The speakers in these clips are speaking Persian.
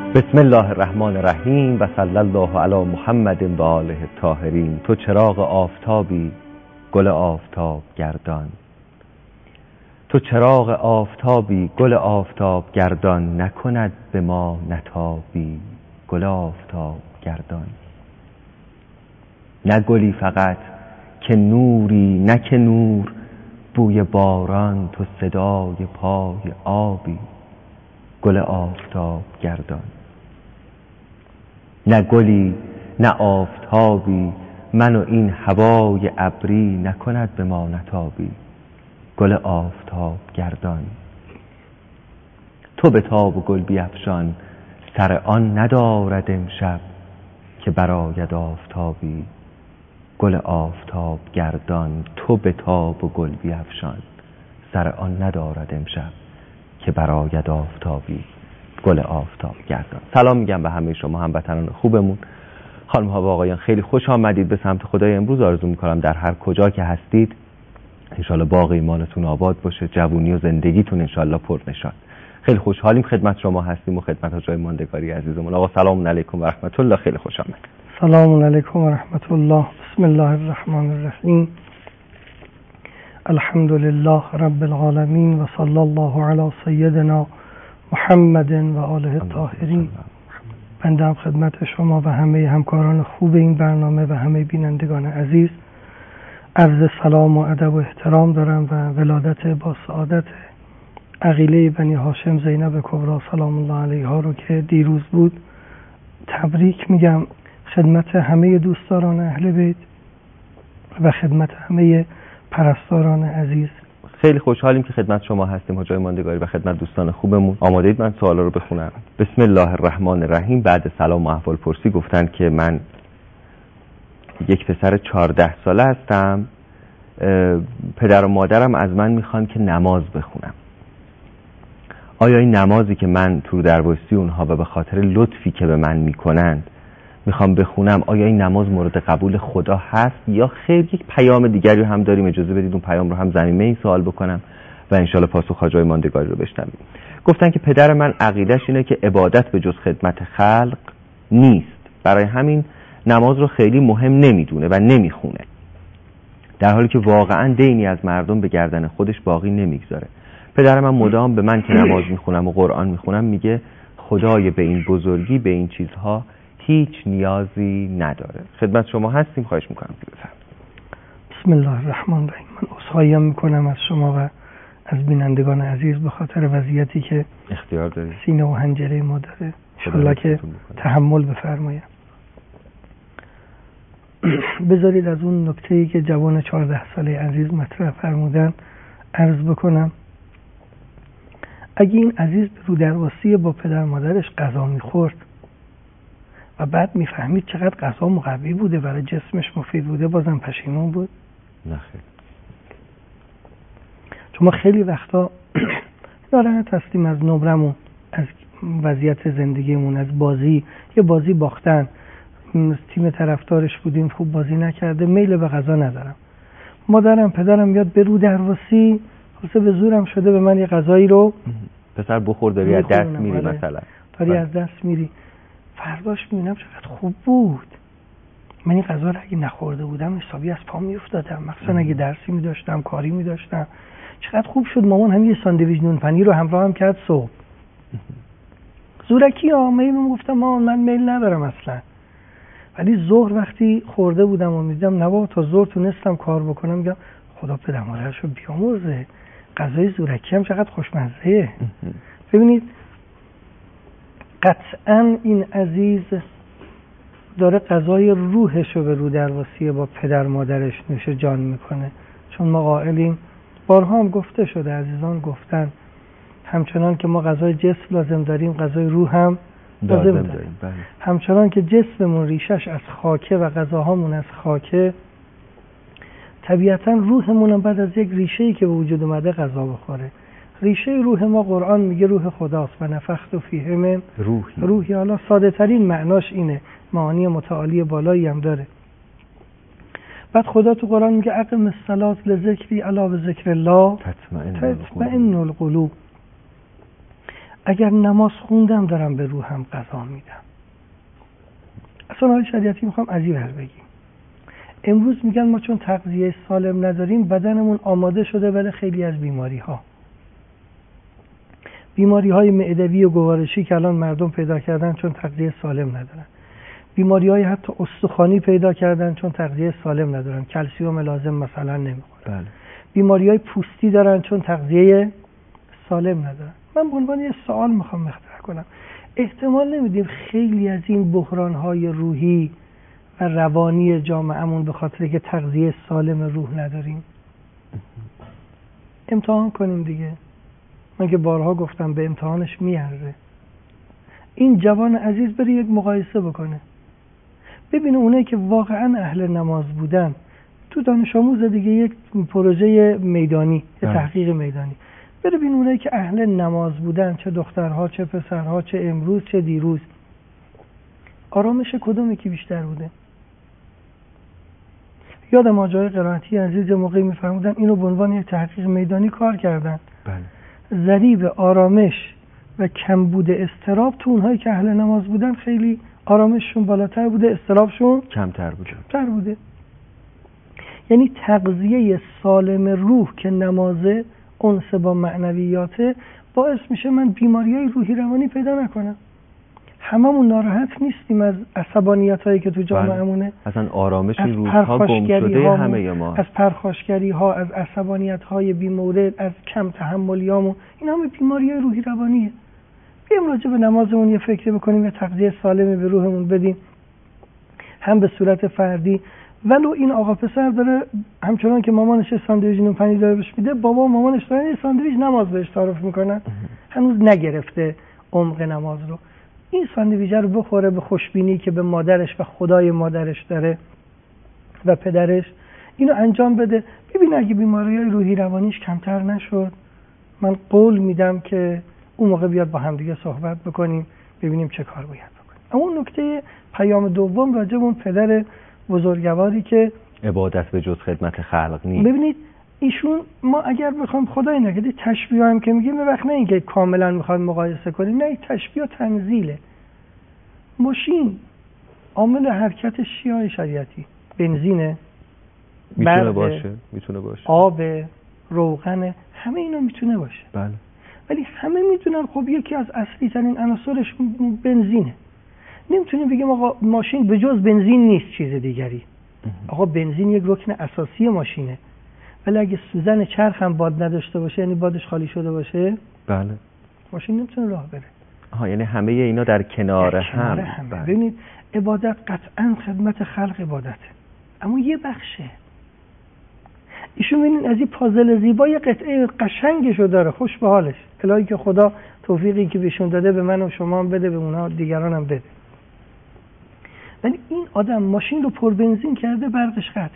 بسم الله الرحمن الرحیم و صلی الله علی محمد و آله الطاهرین. تو چراغ آفتابی گل آفتاب گردان، تو چراغ آفتابی گل آفتاب گردان، نکند به ما نتابی گل آفتاب گردان. نه گلی فقط که نوری، نه که نور بوی باران، تو صدای پای آبی گل آفتاب گردان. نه گلی نه آفتابی، من و این هوای ابری، نکند به ما نتابی گل آفتاب گردان. تو به تاب و گل بیفشان، سر آن ندارد امشب که برآید آفتابی گل آفتاب گردان. تو به تاب و گل بیفشان، سر آن ندارد امشب که برآید آفتابی گل آفتاب گردان. سلام میگم به همه شما هموطنان خوبمون، خانم ها و آقایان، خیلی خوش آمدید به سمت خدای. امروز آرزو میکنم در هر کجا که هستید انشالله باغ ایمانتون آباد باشه، جوونی و زندگیتون انشالله پرنشاد. خیلی خوشحالیم خدمت شما هستیم و خدمت حضرت ماندگاری عزیزمون. آقا سلام علیکم و رحمت الله، خیلی خوش آمد. سلام علیکم و رحمت الله. بسم الله الرحمن الرحیم. الحمد لله رب العالمین و صلی الله علی سیدنا محمد و آله الطاهرین. بنده هم خدمت شما و همه همکاران خوب این برنامه و همه بینندگان عزیز عرض سلام و ادب و احترام دارم و ولادت با سعادت عقیله بنی هاشم زینب کبری سلام الله علیها رو که دیروز بود تبریک میگم خدمت همه دوستداران اهل بیت و خدمت همه پرستاران عزیز. خیلی خوشحالیم که خدمت شما هستیم حجای ماندگاری و خدمت دوستان خوبمون. آماده اید من سوالا رو بخونم؟ بسم الله الرحمن الرحیم. بعد سلام و احوال پرسی گفتن که من یک پسر 14 ساله هستم، پدر و مادرم از من میخوان که نماز بخونم. آیا این نمازی که من تو دروسی اونها و به خاطر لطفی که به من میکنند میخوام بخونم، آیا این نماز مورد قبول خدا هست یا خیر؟ یک پیام دیگری هم داریم، اجازه بدید اون پیام رو هم ضمیمه این سوال بکنم و انشالله پاسخ حاجای ماندگاری رو بشنویم. گفتن که پدر من عقیدش اینه که عبادت به جز خدمت خلق نیست، برای همین نماز رو خیلی مهم نمیدونه و نمیخونه، در حالی که واقعا دینی از مردم به گردن خودش باقی نمیگذاره. پدر من مدام به من که نماز میخونم و قرآن میخونم میگه خدای به این بزرگی به این چیزها هیچ نیازی نداره. خدمت شما هستیم، خواهش میکنم که بفرمایید. بسم الله الرحمن الرحیم. من عذرخواهی میکنم از شما و از بینندگان عزیز به خاطر وضعیتی که اختیار دارید سینه و حنجره ما داره. ان شاءالله که تحمل بفرمایید. بذارید از اون نکته‌ای که جوان 14 ساله عزیز مطرح فرمودن عرض بکنم. اگه این عزیز رو درواسی با پدر مادرش غذا میخورد و بعد میفهمید چقدر غذا مقوی بوده، برای جسمش مفید بوده، بازم پشیمون بود؟ نه خیر. چون ما خیلی وقتا ناراحت هستیم از نمرمون، از وضعیت زندگیمون، از بازی، یه بازی باختن، تیم طرفدارش بودیم خوب بازی نکرده، میل به غذا ندارم. مادرم پدرم یاد به رو درواسی خلاصه به زورم شده به من یه غذایی رو پسر بخور، داری از دست میری مثلا، داری از دست میری. فرداش میبینم چقدر خوب بود. من این غذا رو اگه نخورده بودم حسابی از پا میافتادم، مثلا اگه درسی میداشتم کاری میداشتم. چقدر خوب شد مامان هم یه ساندویچ نون پنیر رو همراه هم کرد صبح. زورکی من گفتم مامان من میل ندارم اصلا. ولی ظهر وقتی خورده بودم و میدیدم نه بابا تا ظهر تونستم کار بکنم، میگم خدا پدر مادرشو بیامرزه، غذای زورکی هم چقدر خوشمزه. ببینید قطعاً این عزیز داره غذای روحش رو به رو درواسی با پدر مادرش نوش جان میکنه، چون ما قائلیم، بارها هم گفته شده، عزیزان گفتن، همچنان که ما غذای جسم لازم داریم غذای روح هم لازم داریم. همچنان که جسممون ریشش از خاکه و غذاهامون از خاکه، طبیعتاً روحمون هم بعد از یک ریشه‌ای که به وجود اومده غذا بخوره. ریشه روح ما قرآن میگه روح خداست و نفخت فیه من روحی. حالا ساده ترین معناش اینه، معانی متعالی بالایی هم داره. بعد خدا تو قرآن میگه اقم الصلاة لذکری الا بذکر الله تطمئن القلوب. اگر نماز خوندم دارم به روحم غذا میدم. اصلا آقای شریعتی میخوام از این ور بگیم. امروز میگن ما چون تغذیه سالم نداریم بدنمون آماده شده برای خیلی از بیماری های معدوی و گوارشی که الان مردم پیدا کردن چون تغذیه سالم ندارن. بیماری های حتی استخوانی پیدا کردن چون تغذیه سالم ندارن، کلسیم لازم مثلا نمیخورن. بله. بیماری های پوستی دارن چون تغذیه سالم ندارن. من به عنوان یه سوال میخوام مطرح کنم، احتمال نمیدیم خیلی از این بحران های روحی و روانی جامعهمون به خاطر که تغذیه سالم روح نداریم؟ امتحان کنیم دیگه. من که بارها گفتم به امتحانش میارزه. این جوان عزیز بره یک مقایسه بکنه، ببینه اونایی که واقعا اهل نماز بودن تو دانش آموز دیگه یک پروژه میدانی، تحقیق میدانی، بره ببین اونایی که اهل نماز بودن، چه دخترها چه پسرها، چه امروز چه دیروز، آرامش کدومی که بیشتر بوده؟ یادم آجای قرائتی عزیز موقعی میفرمودن اینو به عنوان یک تحقیق میدانی کار کردن. بله. ضریب آرامش و کمبود اضطراب تو اونهایی که اهل نماز بودن خیلی آرامششون بالاتر بوده، اضطرابشون کمتر بوده. یعنی تغذیه سالم روح که نمازه، انس با معنویاته، باعث میشه من بیماریای روحی روانی پیدا نکنم. هممون ناراحت نیستیم از عصبانیت هایی که تو جامعهمونه؟ اصلا آرامش این روزها گم شده همه ما، از پرخاشگری ها، از عصبانیت های بی مورد، از کم تحملیامون، این همه بیماری های روحی روانیه. بیایم راجع به نمازمون یه فکری بکنیم، یه تغذیه سالمی به روحمون بدیم، هم به صورت فردی. ولو این آقا پسر داره همچنان که مامانش ساندویچ نون پنیر داره بهش میده، بابا و مامانش دارن یه ساندویچ نماز بهش تعارف میکنن، هنوز نگرفته عمق نماز رو. این ساندویچ رو بخوره به خوشبینی که به مادرش و خدای مادرش داره و پدرش، اینو انجام بده. ببین اگه بیماری‌های روحی روانیش کمتر نشد، من قول میدم که اون موقع بیاد با همدیگه صحبت بکنیم ببینیم چه کار باید بکنیم. اما اون نکته پیام دوم راجع به اون پدر بزرگواری که عبادت به جز خدمت خلق نیست. ببینید ایشون، ما اگر بخوام خدای نگهدار تشبیه هم که میگیم، وقت نه اینکه کاملا میخواد مقایسه کنیم، نه، تشبیه و تنزیله. ماشین عامل حرکتش چیه شریعتی؟ بنزینه، میتونه باشه، آب، روغن، همه اینا میتونه باشه. بله. ولی همه میدونن خب یکی از اصلی ترین عناصرش بنزینه. نمیتونیم بگیم آقا ماشین به جز بنزین نیست چیز دیگری. آقا بنزین یک رکن اساسی ماشینه، ولی اگه سوزن چرخ هم باد نداشته باشه، یعنی بادش خالی شده باشه، بله، ماشین نمیتونه راه بره. یعنی همه اینا در کنار هم. ببینید عبادت قطعا خدمت خلق عبادته، اما یه بخشه. ایشون ببینید از این پازل زیبا یه قطعه قشنگشو داره، خوش به حالش. الهی که خدا توفیقی که بهشون داده به من و شما هم بده، به اونها دیگران هم بده. ولی این آدم ماشین رو پر بنزین کرده، برقش قطعه.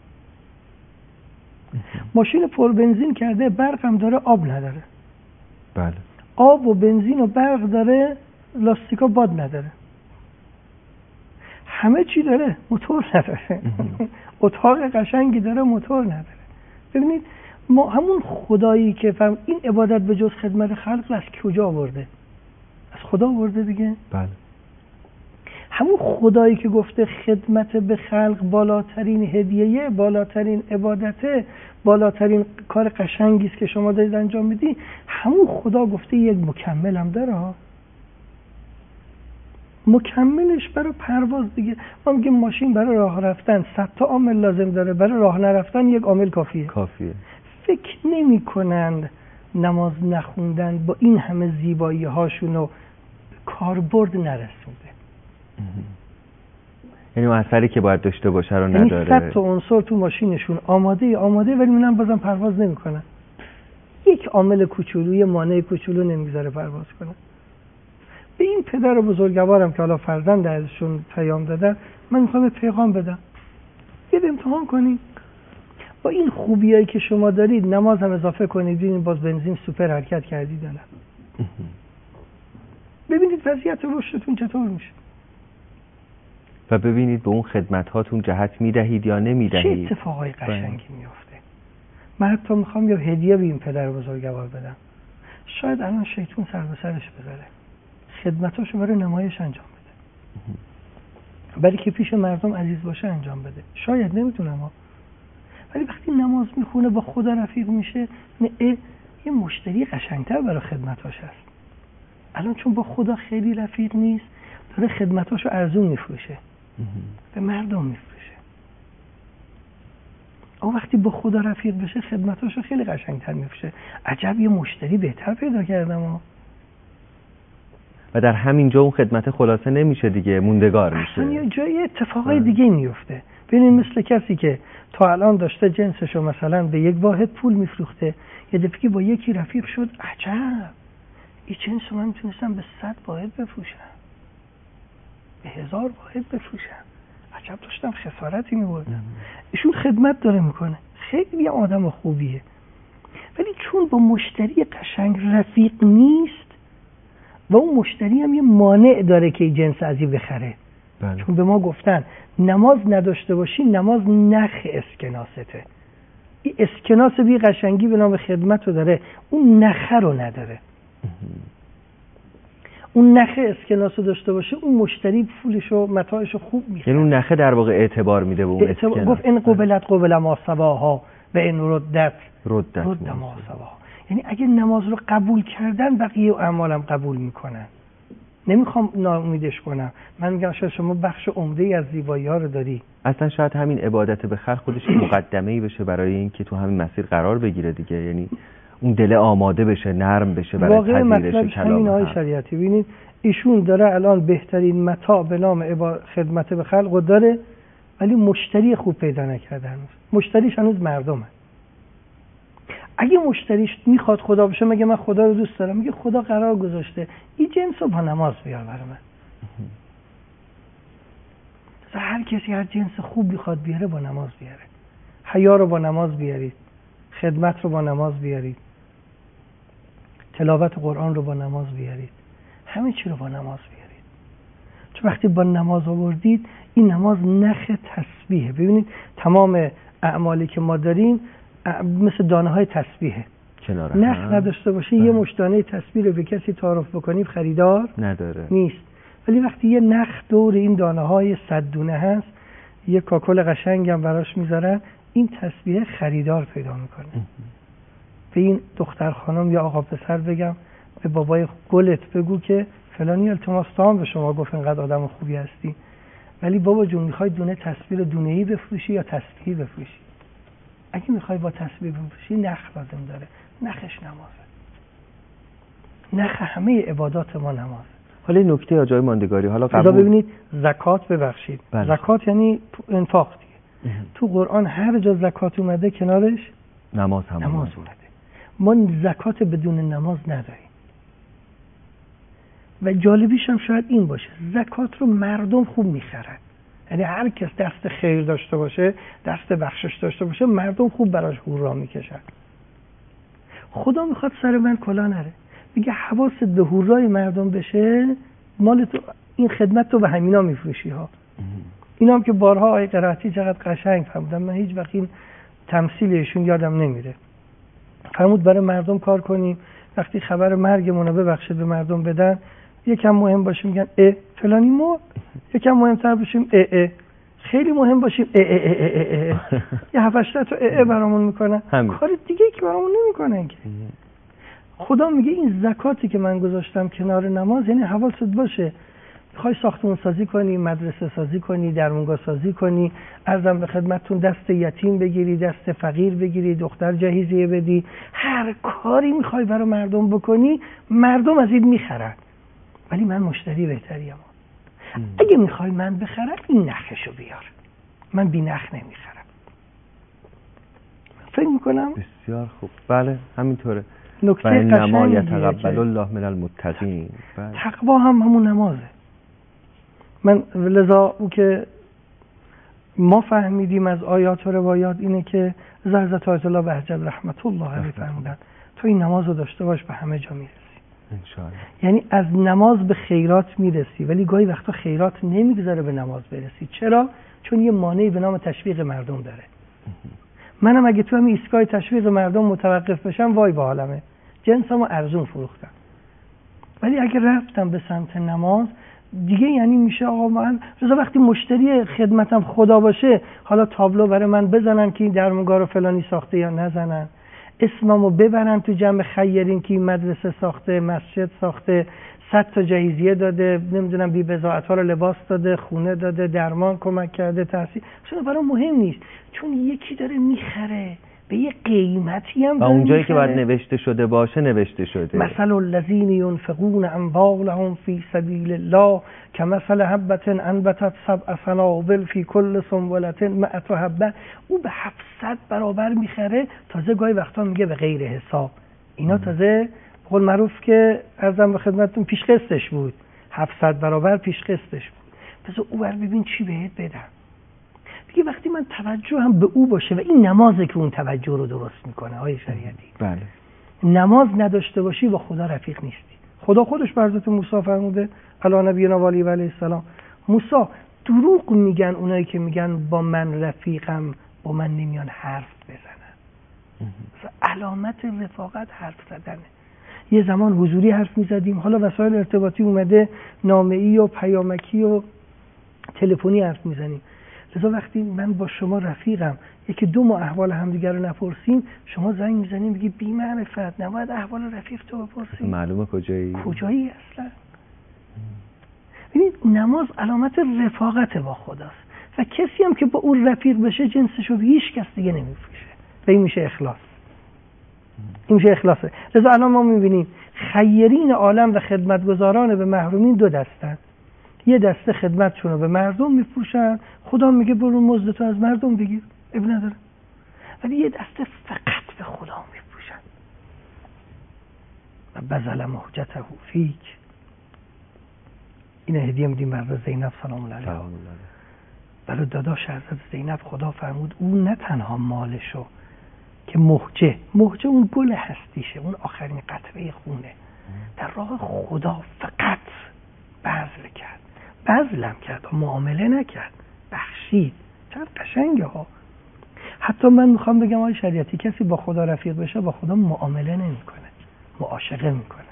ماشین پر بنزین کرده، برق هم داره، آب نداره. بله. آب و بنزین و برق داره، لاستیکا باد نداره. همه چی داره، موتور نداره. اتاق قشنگی داره، موتور نداره. ببینید ما همون خدایی که فهم این عبادت به جز خدمت خلق از کجا آورده؟ از خدا آورده دیگه. بله. همون خدایی که گفته خدمت به خلق بالاترین هدیه، بالاترین عبادته، بالاترین کار قشنگی است که شما دارید انجام میدی، همون خدا گفته یک مکمل هم داره ها. مکملش برای پرواز دیگه. ما میگیم ماشین برای راه رفتن 100 تا عامل لازم داره، برای راه نرفتن یک عامل کافیه. فکر نمی کنند نماز نخوندن با این همه زیبایی هاشون و کاربرد نرسونده. یعنی اثری که باید داشته باشه رو نداره. یعنی 100 تا عنصر تو ماشینشون آماده ولی اونم بازم پرواز نمیکنن. یک عامل کوچولوی مانع کوچولو نمیذاره پرواز کنه. به این پدر بزرگوارم که حالا فرزند ازشون پیام دادن، من میخوام پیغام بدم. یه امتحان کنید با این خوبیایی که شما دارید، نماز هم اضافه کنید، ببینید باز بنزین سوپر حرکت کردید نه. ببینید وضعیت رشدتون چطور میشه و ببینید به اون خدمت هاتون جهت میدهید یا نمیدهید. چه اتفاقای قشنگی میفته. من حتی میخوام یه هدیه به این پدر بزرگوار بدم. شاید الان شیطون سر به سرش بذاره، خدمتاشو برای نمایش انجام بده، برای که پیش مردم عزیز باشه انجام بده. شاید، نمیتونم ها. ولی وقتی نماز میخونه با خدا رفیق میشه، یه مشتری قشنگتر برای خدمتاش هست. الان چون با خدا خیلی رفیق نیست، داره خدمتاشو ارزون میفروشه، به مردم میفروشه. اما وقتی با خدا رفیق بشه خدمتاشو خیلی قشنگتر میفروشه. عجب یه مشتری بهتر پیدا کردم. و در همین جا اون خدمت خلاصه نمیشه دیگه، موندگار میشه. اصلا یه جای اتفاقای دیگه میفته. ببینید مثل کسی که تا الان داشته جنسشو مثلا به یک واحد پول میفروخته، یه دفعه با یکی رفیق شد، عجب این جنسو من میتونستم به 100 واحد بفروشم، به 1000 واحد بفروشم، عجب داشتم خسارتی میبردم. ایشون خدمت داره میکنه، خیلی آدم خوبیه، ولی چون با مشتری قشنگ رفیق نیست و اون مشتری هم یه مانع داره که جنس ازی بخره. بله. چون به ما گفتن نماز نداشته باشی نماز نخ اسکناسته. این اسکناس بی قشنگی به نام خدمت رو داره، اون نخه رو نداره. اون نخه اسکناس رو داشته باشه اون مشتری پولش و متاعش رو خوب میخره. یعنی اون نخه در واقع اعتبار میده به اون اسکناس. گفت این قبل ما سواها و این ردت ما سواها. یعنی اگه نماز رو قبول کردن بقیه اعمالم قبول میکنن. نمیخوام ناامیدش کنم، من میگم شما بخش عمده‌ای از زیبایی‌ها رو داری. اصلا شاید همین عبادت به خلق خودش مقدمه‌ای بشه برای این که تو همین مسیر قرار بگیره دیگه. یعنی اون دل آماده بشه، نرم بشه برای پذیرش کلام. همین آقای شریعتی ببینید ایشون داره الان بهترین متاع به نام خدمت به خلق داره، ولی مشتری خوب پیدا نکرده هنوز. مشتریش هنوز مردمه. اگه مشتریش میخواد خدا بشه، مگه من خدا رو دوست دارم؟ میگه خدا قرار گذاشته این جنس رو با نماز بیار برای من. هر کسی هر جنس خوب میخواد بیاره با نماز بیاره. حیا رو با نماز بیارید، خدمت رو با نماز بیارید، تلاوت قرآن رو با نماز بیارید، همه چی رو با نماز بیارید. چون وقتی با نماز آوردید، این نماز نخ تسبیحه. ببینید تمام اعمالی که ما داریم مثل دانه های تسبیحه. نخ نداشته باشه یه مش دانه تسبیح رو به کسی تعارف بکنیم خریدار نداره، نیست. ولی وقتی یه نخ دور این دانه های 100 دونه هست، یه کاکل قشنگ هم براش میذارن، این تسبیح خریدار پیدا میکنه. به این دختر خانم یا آقا پسر بگم، به بابای گلت بگو که فلانی التماس تام به شما گفت اینقدر آدم خوبی هستی، ولی بابا جون میخوای دونه تسبیح رو دونه‌ای بفروشی یا تسبیحی بفروشی؟ اگه میخوای با تسبیح بفروشی نخ لازم داره، نخش نمازه. نخ همه عبادات ما نمازه. حالا نکته یا جای ماندگاری، حالا قبول ببینید زکات، ببخشید زکات یعنی انفاق دیگه. تو قرآن هر جا زکات اومده کنارش نماز اومده. ما زکات بدون نماز نداریم. و جالبیش هم شاید این باشه، زکات رو مردم خوب میخرن. یعنی هر کس دست خیر داشته باشه، دست بخشش داشته باشه، مردم خوب براش هورا میکشن. خدا میخواد سر من کلا نره، میگه حواست به هورای مردم بشه، مال تو این خدمت تو به همینا میفروشی ها. اینا هم که بارها آیه قرائتی چقدر قشنگ فرمودن، من هیچ وقت این تمثیلشون یادم نمیره. فرمود برای مردم کار کنیم، وقتی خبر مرگمون رو ببخشید به مردم بدن، یکم مهم باشیم میگن فلانی مرد، یکم مهمتر باشیم خیلی مهم باشیم یه 7-8 تا برامون میکنن، کار دیگه که برامون نمیکنن که. خدا میگه این زکاتی که من گذاشتم کنار نماز، یعنی حواست باشه میخوای ساختمون سازی کنی، مدرسه سازی کنی، درمونگاه سازی کنی، عرضم به خدمتتون دست یتیم بگیری، دست فقیر بگیری، دختر جهیزیه بدی، هر کاری میخوای برای مردم بکنی، مردم از این میخرن، ولی من مشتری بهتریم. اگه میخوای من بخرم این نخشو بیار، من بی نخ نمیخرم. فکر میکنم بسیار خوب. بله همینطوره. نکته انما یتقبل الله من المتقین. تقوا هم همون نمازه. من لذا او که ما فهمیدیم از آیات و روایات اینه که حضرت آیت الله بهجت رحمت الله علیه فرمودن تو این نماز رو داشته باش به همه جا میرسی. انشاءالله. یعنی از نماز به خیرات میرسی، ولی گاهی وقتا خیرات نمیگذاره به نماز برسی. چرا؟ چون یه مانعی به نام تشویق مردم داره. منم اگه تو همین ایستگاه تشویق مردم متوقف بشم وای به حالمه. جنسمو ارزون فروختم. ولی اگه رفتم به سمت نماز دیگه، یعنی میشه آقا من رضا وقتی مشتری خدمتم خدا باشه، حالا تابلو برای من بزنن که این درمونگاه رو فلانی ساخته یا نزنن، اسممو ببرن تو جمع خیرین که این مدرسه ساخته، مسجد ساخته، 100 تا جایزه داده، نمیدونم بی بضاعت‌ها رو لباس داده، خونه داده، درمان کمک کرده، تحصیل. اصلا برام مهم نیست، چون یکی داره میخره به یه قیمتی هم، و اونجایی که باید نوشته شده باشه نوشته شده. مثل الذین ینفقون اموالهم فی سبیل الله کمثل حبة انبتت 7 سنابل فی کل سنبلة 100 حبة. او به 700 برابر میخره، تازه گاهی وقتا میگه به غیر حساب. اینا تازه قول معروف که ارزم به خدمتتون پیش قسطش بود، 700 برابر پیش قسطش بود. پس او ببین چی بهت بدم. دیگه وقتی من توجه هم به او باشه و این نمازه که اون توجه رو درست میکنه. آیه شریعتی بله. نماز نداشته باشی با خدا رفیق نیستی. خدا خودش بر حضرت موسی فرموده علی نبینا و علیه السلام، موسی دروغ میگن اونایی که میگن با من رفیقم، با من نمیان حرف بزنن. علامت رفاقت حرف زدنه. یه زمان حضوری حرف میزدیم، حالا وسایل ارتباطی اومده، نامه‌ای و پیامکی و تلفنی حرف میزنیم. لذا وقتی من با شما رفیقم، یکی 2 ماه احوال همدیگر رو نپرسیم، شما زنگ میزنیم میگی بی معرفت، نباید احوال رفیق تو بپرسیم. معلومه کجایی اصلا. ببینید نماز علامت رفاقت با خداست و کسی هم که با اون رفیق بشه جنسشو به هیچ کس دیگه نمیفروشه. و این میشه اخلاص. این میشه اخلاصه. لذا الان ما میبینیم خیرین عالم و خدمتگزاران به محرومین 2 دستن. یه دسته خدمتشون رو به مردم میفروشن، خدا میگه برو مزدتو از مردم بگیر، اب نداره. ولی یه دسته فقط به خدا میفروشن. و بذل مهجته فیک. این هدیه میدیم برای زینب سلام الله علیها. برای داداش حضرت زینب خدا فرمود اون نه تنها مالشو که مهجه اون گل هستیشه، اون آخرین قطره خونه، در راه خدا فقط بذل کرد. بذلم کرد و معامله نکرد، بخشید. چقدر قشنگه ها. حتی من میخوام بگم آقای شریعتی کسی با خدا رفیق بشه با خدا معامله نمیکنه، معاشقه میکنه.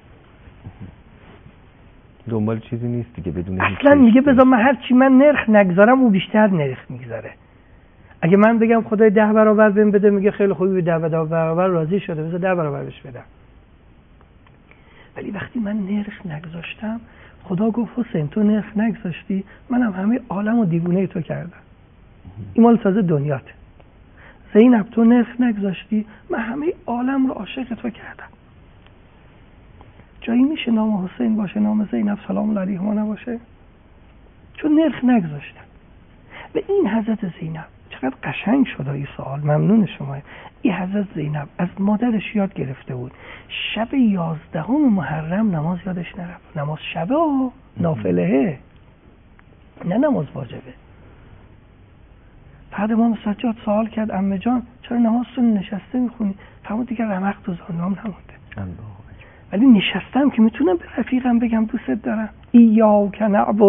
دنبال چیزی نیست دیگه، بدون اصلا میگه بذار من هر چی من نرخ نگذارم او بیشتر نرخ میگذاره. اگه من بگم خدای 10 برابر بهم بده، میگه خیلی خوبی، 10 برابر راضی شده، بذار 10 برابر بهش بدم. ولی وقتی من نرخ نگذاشتم، خدا گفت حسین تو نرخ نگذاشتی، منم همه عالمو دیوونه تو کردم. این مال تازه دنیاته. زینب تو نرخ نگذاشتی، من همه عالم رو عاشق تو کردم. جایی میشه نام حسین باشه نام زینب سلام الله علیهما نباشه؟ چون نرخ نگذاشتن. و این حضرت زینب چقدر قشنگ شد این سوال. ممنون شما. این حضرت زینب از مادرش یاد گرفته بود شب 11 محرم نماز یادش نرفت. نماز شبه نافله، نه نماز واجبه. بعد امام سجاد سوال کرد عمه جان چرا نمازتون نشسته میخونی؟ فرمود دیگه رمق تو زانوام نمونده. ولی نشستم که میتونم به رفیقم بگم دوست دارم. ایاک نعبد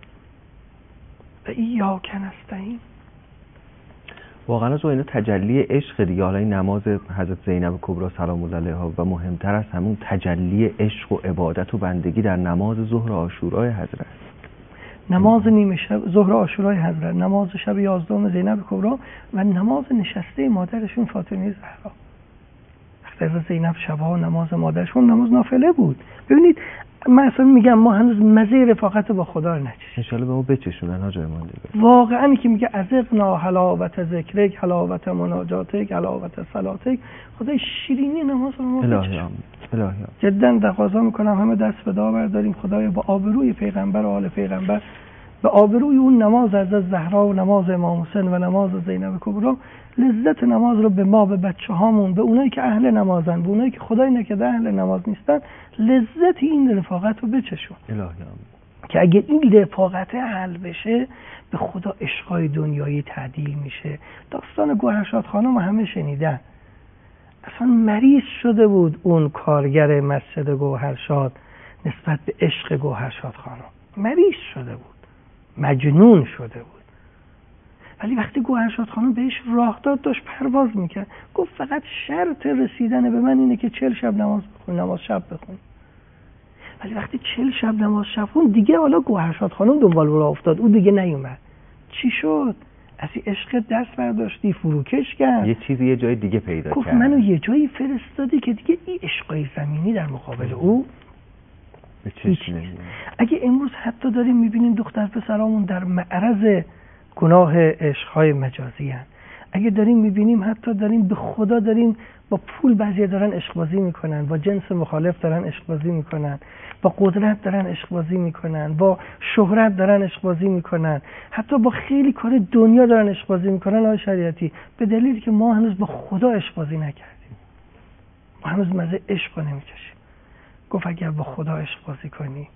و ایاک نستعین. واقعا از اینا تجلی عشق دیگه. حالا این نماز حضرت زینب کبری سلام الله علیها و مهمتر از همون تجلی عشق و عبادت و بندگی در نماز ظهر عاشورای حضرت، نماز نیمه شب ظهر عاشورای حضرت، نماز شب 11 زینب کبری و نماز نشسته مادرشون فاطمه زهرا. وقتی زینب شبها نماز مادرشون نماز نافله بود. ببینید من اصلا میگم ما هنوز مزه رفاقت با خدا رو نچشیدیم. ان شاءالله به ما بچشونن حاج امام دیگه. واقعا که میگه ازقنا حلاوت ذکرک، حلاوت مناجاتک، حلاوت صلاتک. خدای شیرینی نماز رو ما بچشون. الهی جدا تقاضا میکنم همه دست به دعا برداریم خدای با آبروی پیغمبر و آل پیغمبر، به آبروی اون نماز حضرت زهرا و نماز امام حسین و نماز زینب کبری، لذت نماز رو به ما، به بچه هامون، به اونایی که اهل نمازن، به اونایی که خدای نکرده اهل نماز نیستن، لذت این رفاقت رو بچشون. که اگه این رفاقت حل بشه به خدا عشقای دنیایی تعدیل میشه. داستان گوهرشاد خانم همه شنیدن. اصلا مریض شده بود اون کارگر مسجد گوهرشاد نسبت به عشق گوهرشاد خانم. مریض شده بود، مجنون شده بود. ولی وقتی گوهرشاد خانم بهش راه داد داشت پرواز میکرد. گفت فقط شرط رسیدن به من اینه که 40 شب نماز بخون، نماز شب بخون. ولی وقتی 40 شب نماز شب خون دیگه حالا گوهرشاد خانم دنبال راه افتاد، اون دیگه نیومد. چی شد؟ از این عشق دست برداشتی، فروکش کرد، یه چیزی یه جای دیگه پیدا کرد. گفت منو یه جایی فرستادی که دیگه این عشقای زمینی در مقابل او به چشم نمیاد. اگه امروز حتی داریم میبینیم دختر پسرامون در معرض گناه عشقهای مجازی هن، اگه داریم میبینیم حتی داریم به خدا داریم با پول بعضی دارن عشق بازی میکنن، با جنس مخالف دارن عشق بازی میکنن، با قدرت دارن عشق بازی میکنن، با شهرت دارن عشق بازی میکنن، حتی با خیلی کار دنیا دارن عشق بازی میکنن. آقای شریعتی به دلیلی که ما هنوز با خدا عشق بازی نکردیم، ما هنوز مزه عشق رو نمیکشیم. گفت اگر با خدا عشق بازی کنی،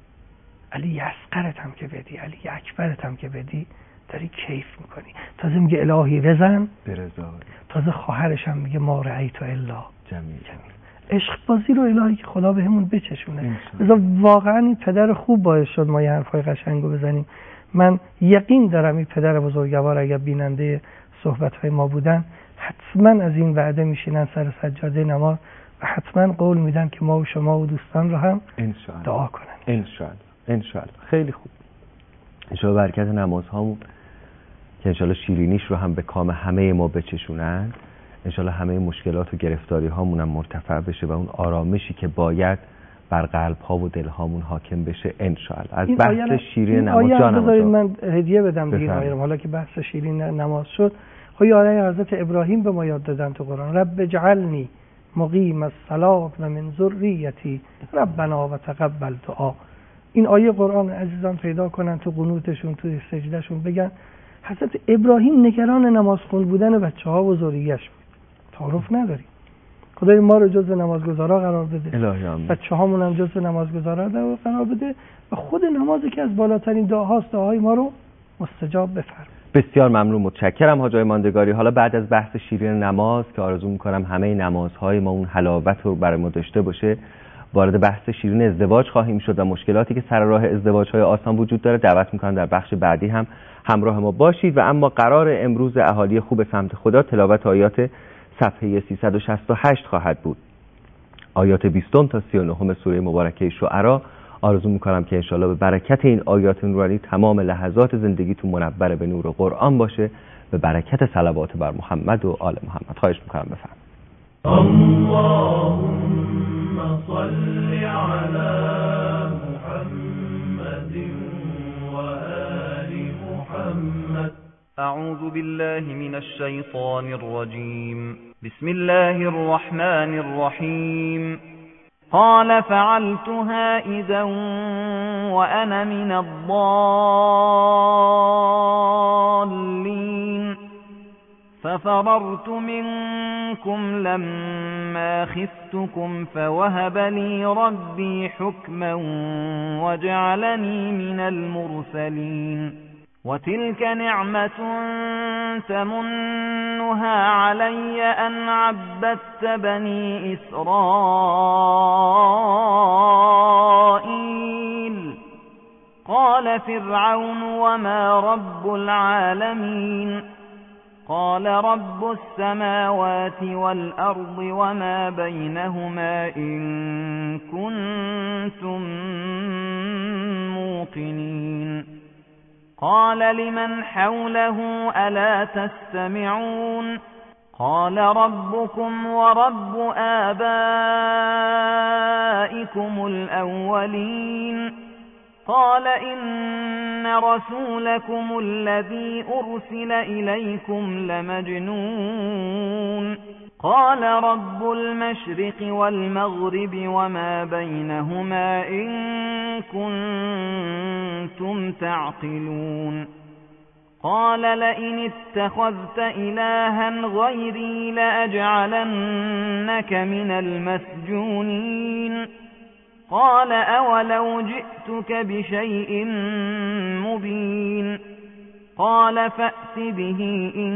علی اصغرت هم که بدی، علی اکبرت هم که بدی، داری کیف میکنی. تازه میگه الهی رضا برضا، تازه خواهرش هم میگه ما رأیت الا جمیل. عشق بازی رو الهی که خدا بهمون بچشونه. لذا واقعا این پدر خوب باعث شد ما یه حرفای قشنگو بزنیم. من یقین دارم این پدر بزرگوار اگر بیننده صحبت‌های ما بودن حتما از این وعده میشینن سر سجاده نماز و حتما قول میدن که ما و شما و دوستان رو هم دعا کنن. انشاءالله. خیلی خوب. انشاءالله برکت نمازهامون که انشاءالله شیرینیش رو هم به کام همه ما بچشونن، انشاءالله همه مشکلات و گرفتاری هامون هم مرتفع بشه و اون آرامشی که باید بر قلب ها و دل هامون حاکم بشه انشاءالله. از بحث شیرین نماز جانم بذارید من هدیه بدم دیگه آیه، حالا که بحث شیرین نماز شد، خب آیه حضرت ابراهیم به ما یاد دادن تو قرآن، رب اجعلنی مقیم الصلاة و من ذریتی ربنا و تقبل دعا. این آیه قرآن عزیزان پیدا کنن تو قنوتشون، تو سجدهشون بگن حضرت ابراهیم نگران نماز خوند بودن بچه‌ها و ذریه‌اش بود. تعارف نداریم. خدای ما رو جزو نمازگزارا قرار بده، بچه‌هامون هم جزو نمازگزارا قرار بده و خود نمازی که از بالاترین دعاهاست، دعاهای ما رو مستجاب بفرما. بسیار ممنون، متشکرم حاجای ماندگاری. حالا بعد از بحث شیرین نماز که آرزو می‌کنم همه نمازهای ما اون حلاوت رو برای ما داشته باشه، وارد بحث شیرین ازدواج خواهیم شد و مشکلاتی که سر راه ازدواج‌های آسان وجود داره دعوت می‌کنم در بخش بعدی هم همراه ما باشید. و اما قرار امروز اهالی خوب سمت خدا تلاوت آیات صفحه 368 خواهد بود، آیات 20 تا 39 سوره مبارکه شعرا. آرزو می‌کنم که انشالله به برکت این آیات نورانی تمام لحظات زندگیتون منور به نور قرآن باشه، به برکت صلوات بر محمد و آل محمد. خواهش می‌کنم بفرمایید. اللهم صل على محمد وآل محمد. اعوذ بالله من الشیطان الرجیم. بسم الله الرحمن الرحیم. قال فعلتها إذا وأنا من الضالين ففررت منكم لما خفتكم فوهب لي ربي حكما وجعلني من المرسلين وتلك نعمة تمنها علي أن عبدت بني إسرائيل قال فرعون وما رب العالمين قال رب السماوات والأرض وما بينهما إن كنتم موقنين قال لمن حوله ألا تستمعون قال ربكم ورب آبائكم الأولين قال إن رسولكم الذي أرسل إليكم لمجنون قال رب المشرق والمغرب وما بينهما إن كنتم تعقلون قال لئن اتخذت إلها غيري لأجعلنك من المسجونين قال أولو جئتك بشيء مبين قال فأت به إن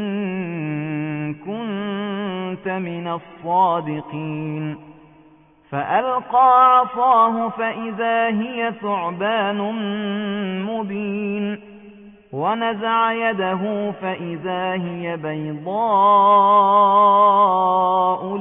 كنت من الصادقين فألقى عصاه فإذا هي ثعبان مبين ونزع يده فإذا هي بيضاء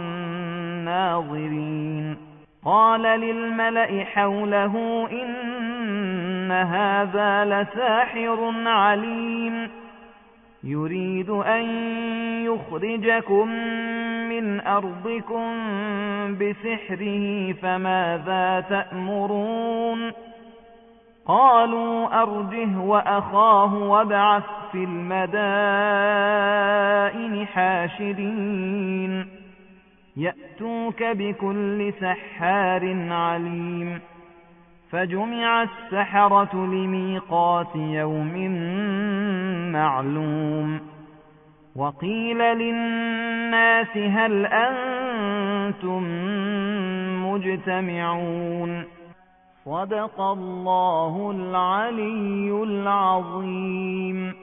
للناظرين قال للملأ حوله إن هذا لساحر عليم يريد أن يخرجكم من أرضكم بسحره فماذا تأمرون قالوا أرجه وأخاه وابعث في المدائن حاشرين يأتوك بكل سحار عليم فجمع السحرة لميقات يوم معلوم وقيل للناس هل أنتم مجتمعون صدق الله العلي العظيم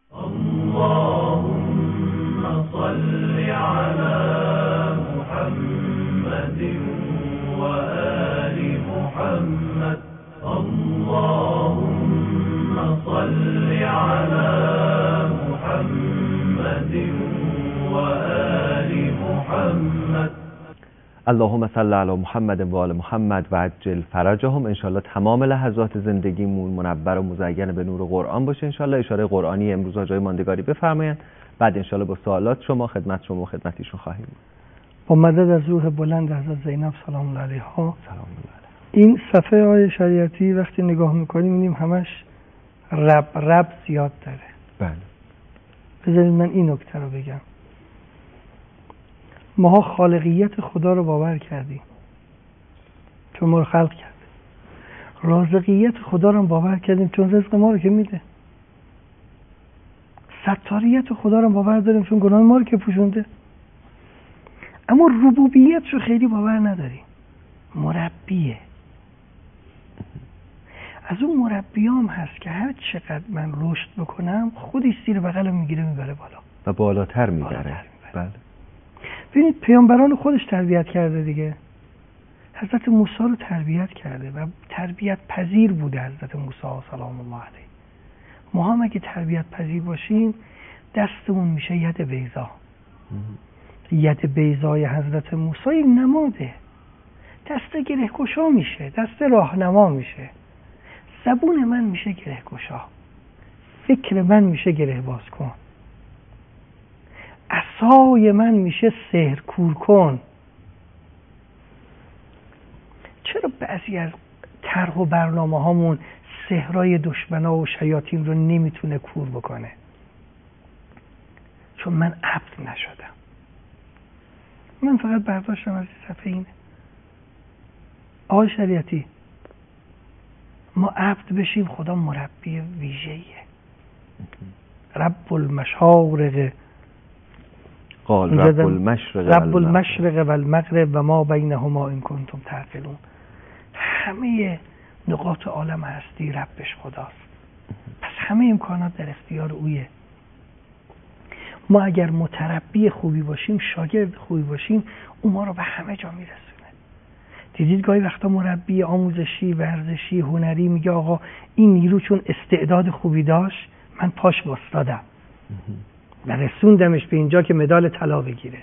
اللهم صل على محمد وآل محمد اللهم صل على محمد وآل محمد اللهم صل علی محمد و آل محمد و عجل فرجهم. انشالله تمام لحظات زندگیمون منور و مزین به نور قرآن باشه. انشالله اشاره قرآنی امروز آجای ماندگاری بفرمایند، بعد انشالله با سوالات شما خدمت شما و خدمتیشون خواهیم. با مدد از روح بلند حضرت زینب سلام الله علیها. سلام الله علیها. این صفحه های شریعتی وقتی نگاه میکنیم می‌بینیم همش رب زیاد داره. بله. بذارید من این نکته رو بگم. ماها خالقیت خدا رو باور کردیم چون ما رو خلق کرده. رازقیت خدا رو باور کردیم چون رزق ما رو که میده. ستاریت خدا رو باور داریم چون گناه ما رو که پوشونده. اما ربوبیت رو خیلی باور نداریم. مربیه. از اون مربیام هست که هر چقدر من رشد بکنم خودش زیر بغلم میگیره میبره بالا و بالاتر میبره. بله. ببینید پیامبران خودش تربیت کرده دیگه. حضرت موسی رو تربیت کرده و تربیت پذیر بوده حضرت موسی سلام الله علیه. ما هم اگه تربیت پذیر باشیم دستمون میشه ید بیضا. ید بیضای حضرت موسی یک نماده. دست گره گشا میشه، دست راهنما میشه. زبون من میشه گره گشا، فکر من میشه گره باز کن، عصای من میشه سحر کور کن. چرا بعضی از طرح و برنامه هامون سحرای دشمنا و شیاطین رو نمیتونه کور بکنه؟ چون من عبد نشدم. من فقط برداشتم از صفحه اینه. آقای شریعتی، ما عبد بشیم خدا مربی ویژه‌ایه. رب المشارق قال رب المشرق و المغرب و ما بینهما ان کنتم تعقلون. همه نقاط عالم هستی ربش خداست. پس همه امکانات در اختیار اویه. ما اگر متربی خوبی باشیم، شاگرد خوبی باشیم، اون ما رو به همه جا میرسونه. دیدید گاهی وقتا مربی آموزشی، ورزشی، هنری میگه آقا این نیرو چون استعداد خوبی داشت من پاش واسطادم و رسوندمش به اینجا که مدال طلا بگیره.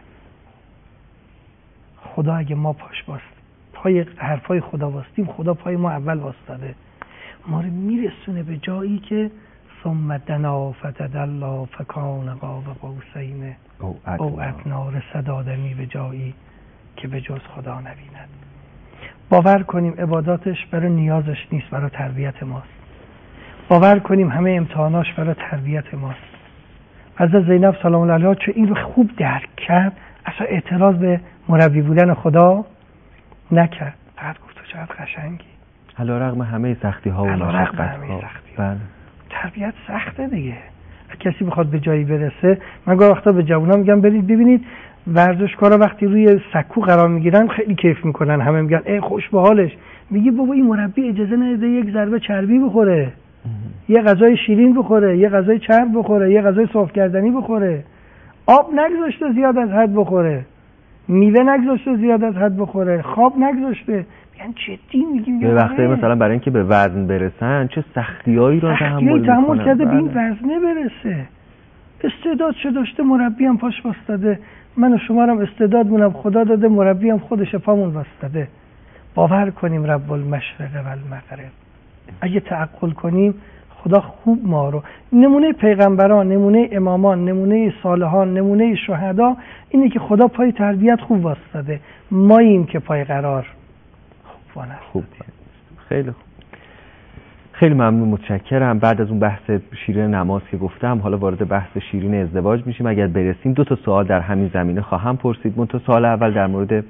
خدا اگه ما پای حرفای خدا واسطیم، خدا پای ما اول واسطاده، ما رو میرسونه به جایی که ثم دنا فتدلی فکان قاب قوسین او ادنی. رسد آدمی به جایی که به جز خدا نبیند. باور کنیم عباداتش برای نیازش نیست، برای تربیت ماست. باور کنیم همه امتحاناش برای تربیت ماست. حضرت زینب سلام الله علیها چون این رو خوب درک کرد اصلا اعتراض به مربی بودن خدا نکرد. فقط گفت تو چقدر قشنگی. علیرغم همه سختی ها و مشقت‌ها. بله. تربیت سخته دیگه. کسی بخواد به جایی برسه، من گاهی وقتا به جوونا میگم برید ببینید ورزشکارا وقتی روی سکو قرار میگیرن خیلی کیف میکنن، همه میگن ای خوش به حالش. میگی بابا این مربی اجازه نده یک ضربه چربی بخوره، یه غذای شیرین بخوره، یه غذای چرب بخوره، یه غذای صاف کردنی بخوره، آب نگذاشته زیاد از حد بخوره، میوه نگذاشته زیاد از حد بخوره، خواب نگذاشته. میگن جدی میگیم یه وقتی مثلا برای اینکه به وزن برسن چه سختیایی رو تحمل کرده به این وزنه برسه. استعداد چه داشته، مربی هم پاش واسطاده، من و شما هم استعداد مونم خدا داده، مربی هم خودش پامون واسطاده. باور کنیم رب المشرق و المغرب، اگه تعقل کنیم خدا خوب ما رو، نمونه پیغمبران، نمونه امامان، نمونه صالحان، نمونه شهدا اینه که خدا پای تربیت خوب واسطاده، ماییم که پای قرار خوب. خیلی خوب، خیلی ممنون، متشکرم. بعد از اون بحث شیرین نماز که گفتم، حالا وارد بحث شیرین ازدواج میشیم. اگر برسیم 2 سوال در همین زمینه خواهم پرسید. منتها سوال اول در مورد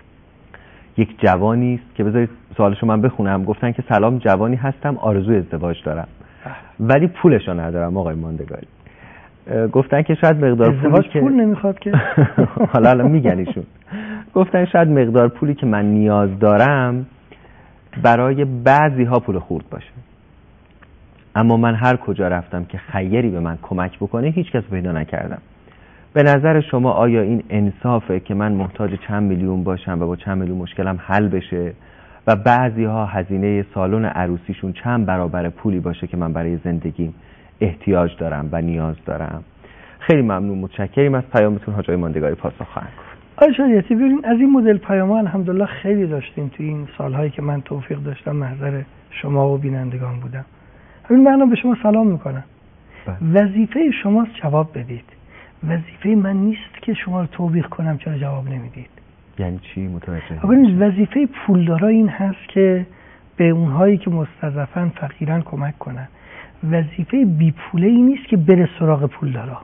یک جوانی است که بذارید سوالشو من بخونم. گفتن که سلام، جوانی هستم آرزوی ازدواج دارم ولی پولشو ندارم آقای ماندگاری. گفتن که شاید مقدار ازدواج پول نمیخواد که حالا میگن ایشون. گفتن شاید مقدار پولی که من نیاز دارم برای بعضی ها پول خورد باشه، اما من هر کجا رفتم که خیری به من کمک بکنه هیچ کس پیدا نکردم. به نظر شما آیا این انصافه که من محتاج چند میلیون باشم و با چند میلیون مشکلم حل بشه و بعضی ها هزینه سالن عروسیشون چند برابر پولی باشه که من برای زندگیم احتیاج دارم و نیاز دارم؟ خیلی ممنون، متشکریم از پیامتون. حاج آقای ماندگاری پاسخ خواهند گفت. آقای شریعتی ببین، از این مدل پیام‌ها الحمدلله خیلی داشتیم تو این سالهایی که من توفیق داشتم محضر شما و بینندگان بودم. همین من به شما سلام میکنم. وظیفه شماست جواب بدید. وظیفه من نیست که شما رو توبیخ کنم چرا جواب نمیدید. یعنی چی؟ متوجه ببین، وظیفه پولدارا این هست که به اونهایی که مستضعفن فقیرن کمک کنن. وظیفه بی پوله این نیست که بره سراغ پولدارا.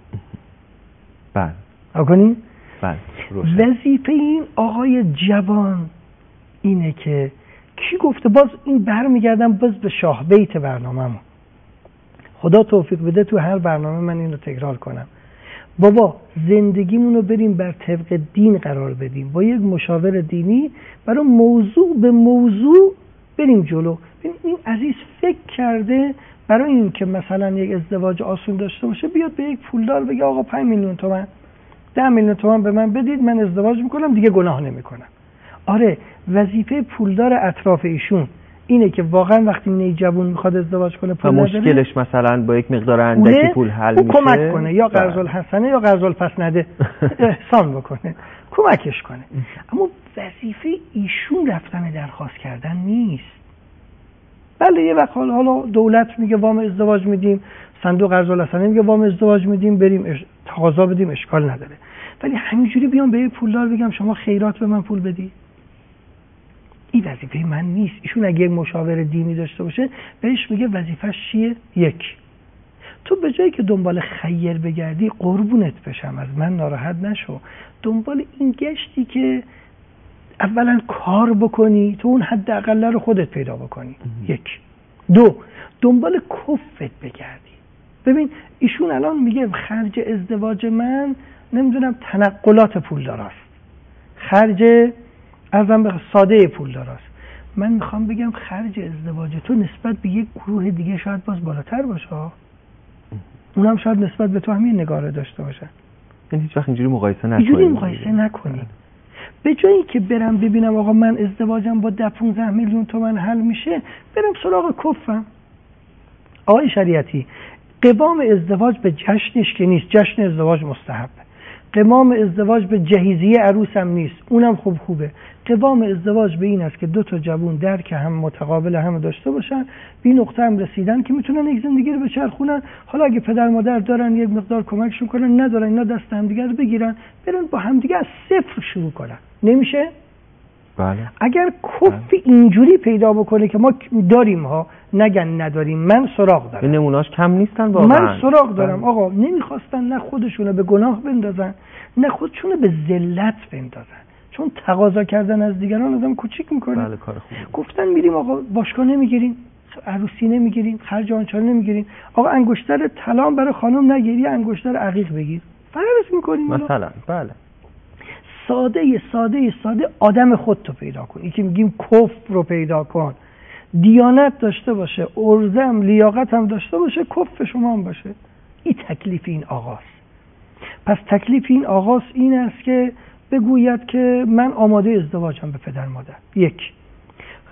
بله. آگونی؟ بله. وظیفه این آقای جوان اینه که کی گفته، باز این برمیگردم باز به شاه بیت برنامه‌مون. خدا توفیق بده تو هر برنامه من اینو تکرار کنم. بابا زندگیمون رو بریم بر طبق دین قرار بدیم، با یک مشاور دینی برای موضوع به موضوع بریم جلو. این عزیز فکر کرده برای این که مثلا یک ازدواج آسون داشته باشه بیاد به یک پولدار بگه آقا 5 میلیون تومان 10 میلیون تومان به من بدید من ازدواج میکنم دیگه گناه نمیکنم. آره، وظیفه پولدار اطراف ایشون اینه که واقعا وقتی نی جوون میخواد ازدواج کنه پول نداره، مشکلش مثلا با یک مقدار اندکی پول حل میشه، کمک کنه، یا قرض الحسنه یا قرض الپس نده احسان بکنه، کمکش کنه. اما وظیفه ایشون رفتن درخواست کردن نیست. بله یه وقت حالا دولت میگه وام ازدواج میدیم، صندوق قرض الحسنه میگه وام ازدواج میدیم، بریم تقاضا بدیم، اشکال نداره. ولی همینجوری بیام به پولدار بگم شما خیرات به من پول بدی، این وظیفه من نیست. ایشون اگه یک مشاور دینی داشته باشه بهش میگه وظیفه‌ش چیه؟ 1 تو به جایی که دنبال خیر بگردی قربونت بشم از من ناراحت نشو، دنبال این گشتی که اولا کار بکنی تو اون حد اقل رو خودت پیدا بکنی. 1 2 دنبال کفت بگردی. ببین ایشون الان میگه خرج ازدواج من نمیدونم تنقلات پول داراست، خرج ازم به ساده پول داراست. من میخوام بگم خرج ازدواج تو نسبت به یک گروه دیگه شاید باز بالاتر باشه، اونم شاید نسبت به تو همین نگاره داشته باشه. یعنی هیچ وقت اینجوری مقایسه نکنید. اینجوری مقایسه نکنید. به جایی که برم ببینم آقا من ازدواجم با 10-15 میلیون تومان حل میشه، برم سراغ کفم. آقای شریعتی، قوام ازدواج به جشنش که نیست، جشن ازدواج مستحبه. قوام ازدواج به جهیزیه عروسم نیست، اونم خوبه. قوام ازدواج به این است که 2 جوون درک هم متقابل هم داشته باشن، به این نقطه هم رسیدن که میتونن یک زندگی رو بچرخونن. حالا اگه پدر مادر دارن یک مقدار کمکشون کنن، ندارن اینا دست هم دیگه رو بگیرن برن با هم دیگه از صفر شروع کنن. نمیشه؟ بله. اگر کف اینجوری پیدا بکنه که ما داریم ها نگن نداریم، من سراغ دارم. این نمونهاش کم نیستن واقعا. من سراغ دارم. آقا نمیخواستن نه خودشونو به گناه بندازن نه خودشونو به ذلت بندازن، چون تقاضا کردن از دیگران آدم کوچیک میکنه. بله کار خوبه. گفتن میریم آقا باشگاه نمیگیریم، عروسی نمیگیریم، خرج آنچنان نمیگیریم، آقا انگشتر طلا برای خانم نگیری، انگشتر عقیق بگیر، فرض میکنیم مثلا. بله ساده آدم خودتو پیدا کن. این که میگیم کفر رو پیدا کن، دیانت داشته باشه، ارزم لیاقت هم داشته باشه، کفر شما هم باشه. این تکلیف این آقاست. پس تکلیف این آقاست این است که بگوید که من آماده ازدواجم به پدر مادر. 1